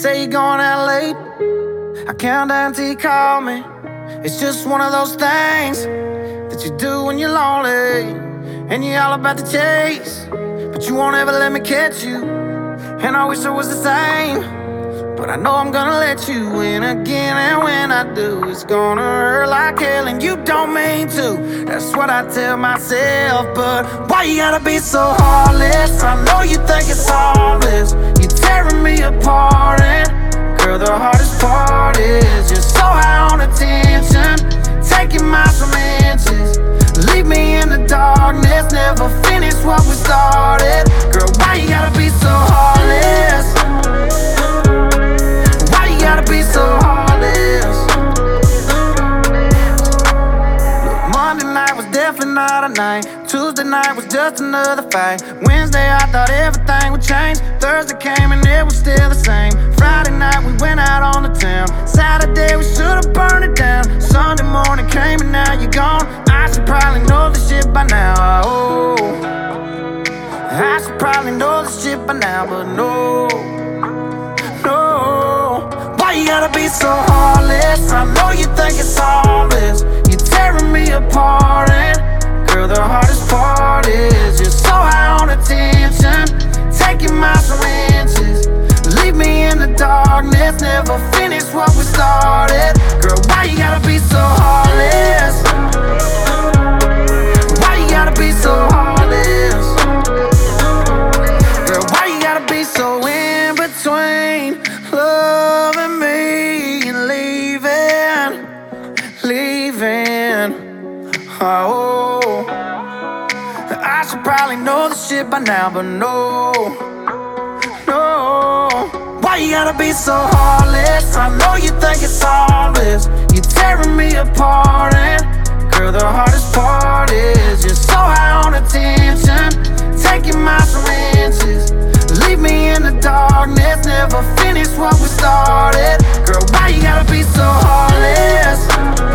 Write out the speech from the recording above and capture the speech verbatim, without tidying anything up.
say you're going out late, I count down till you call me. It's just one of those things that you do when you're lonely, and you're all about the chase, but you won't ever let me catch you. And I wish I was the same, but I know I'm gonna let you in again. And when I do, it's gonna hurt like hell, and you don't mean to. That's what I tell myself, but why you gotta be so heartless? I know you think it's harmless, you're tearing me apart. And girl, the hardest part is you're so high on attention, taking miles from inches. Leave me in the darkness, never finish what we started. Girl, why you gotta be so heartless? Why you gotta be so heartless? Look, Monday night was definitely not a night. Tuesday night was just another fight. Wednesday I thought everything would change. Thursday came and it was still the same. Friday night we went out on the town. Saturday we should've burned it down. Sunday morning came and now you're gone. I should probably know this shit by now. Oh, I should probably know this shit by now, but no, no. Why you gotta be so heartless? I know you think it's harmless, you're tearing me apart. And girl, the hardest part is you're so high on attention, taking miles from inches. Leave me in the darkness, never finish what we started. Girl, why you gotta be so heartless? Why you gotta be so heartless? Girl, why you gotta be so in between loving me and leaving, leaving? Oh, I should probably know this shit by now, but no, no. Why you gotta be so heartless? I know you think it's harmless, you're tearing me apart. And girl, the hardest part is you're so high on attention, taking miles from inches. Leave me in the darkness, never finish what we started. Girl, why you gotta be so heartless?